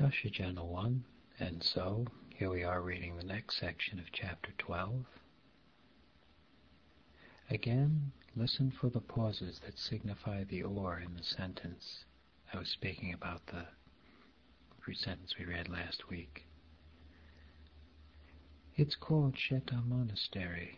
Tasha Channel 1, and so here we are reading the next section of Chapter 12. Again, listen for the pauses that signify the or in the sentence. I was speaking about the sentence we read last week. It's called Sheta Monastery.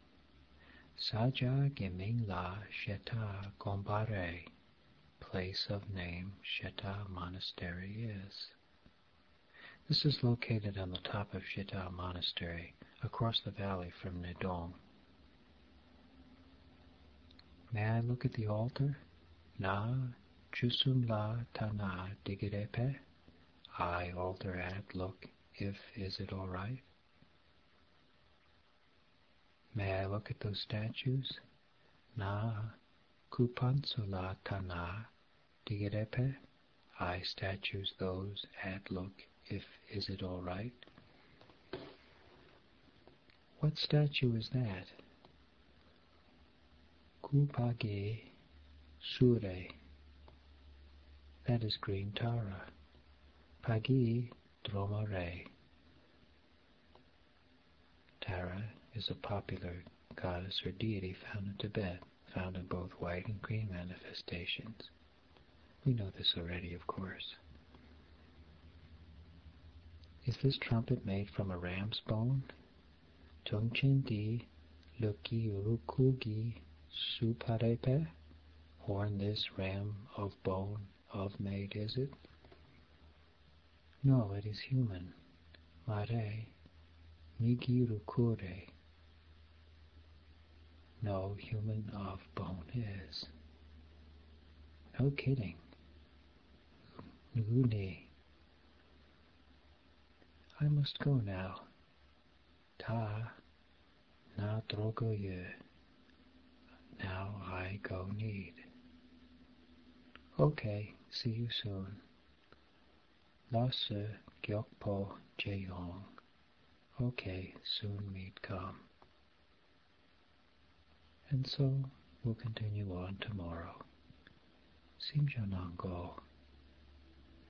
Saja Geming La Sheta Gombare, place of name Sheta Monastery is. This is located on the top of Sheta Monastery, across the valley from Nedong. May I look at the altar? Na chusum la tana digirepe. I altar at look, if is it all right? May I look at those statues? Na kupansula tana digirepe. I statues those at look, if is it all right? What statue is that? Kupage Sure. That is green Tara. Pagi Dromare. Tara is a popular goddess or deity found in Tibet, found in both white and green manifestations. We know this already, of course. Is this trumpet made from a ram's bone? Tongchen di luki urukugi suparepe? Horn this ram of bone of made, is it? No, it is human. Mare migi rukure. No, human of bone is. No kidding. Ngune. I must go now. Ta na drogoye. Now I go need. Okay, see you soon. Lase gyokpo jeyong. Okay, soon meet come. And so we'll continue on tomorrow. Simjanango.